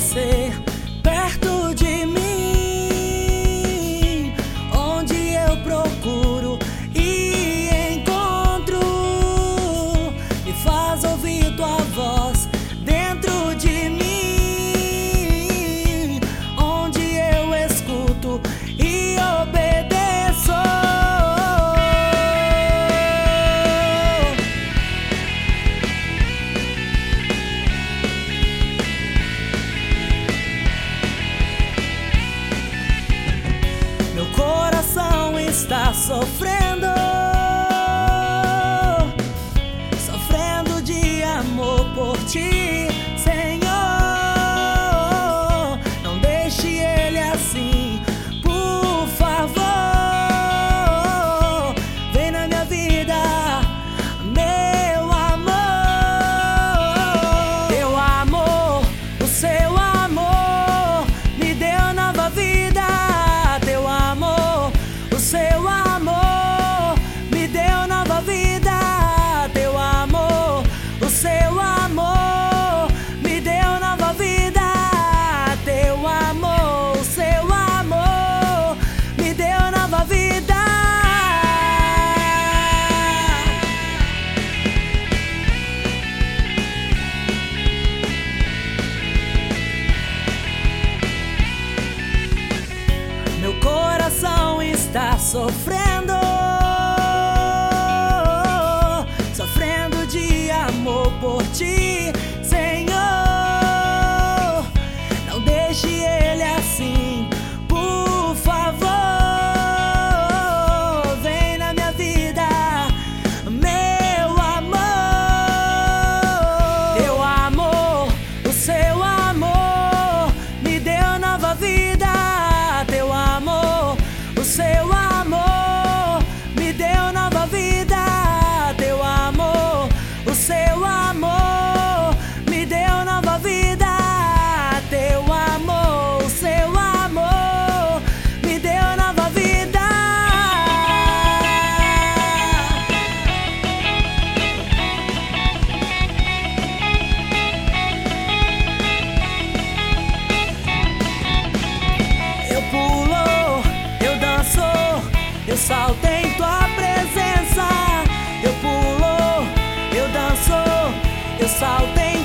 você perto de mim, onde eu procuro e encontro, me faz ouvir tua voz dentro de mim, onde eu escuto e obedeço. Meu coração está sofrendo, sofrendo de amor por ti, Senhor. Não deixe ele assim, por favor. Vem na minha vida, meu amor. Teu amor, o seu amor me deu nova vida. Teu amor, o seu amor me deu nova vida. Teu amor, o seu amor me deu nova vida. Teu amor, o seu amor me deu nova vida. Meu coração está sofrendo, sofrendo de amor por ti, Senhor. Não deixe ele assim, por favor. Vem na minha vida, meu amor. Teu amor, o seu amor me deu nova vida. Teu amor, o seu amor me deu nova vida. Teu amor, o seu amor me deu nova vida. Teu amor, o seu amor me deu nova vida. Eu pulo, eu danço, eu salto em tua presença. Eu pulo, eu danço, eu salto em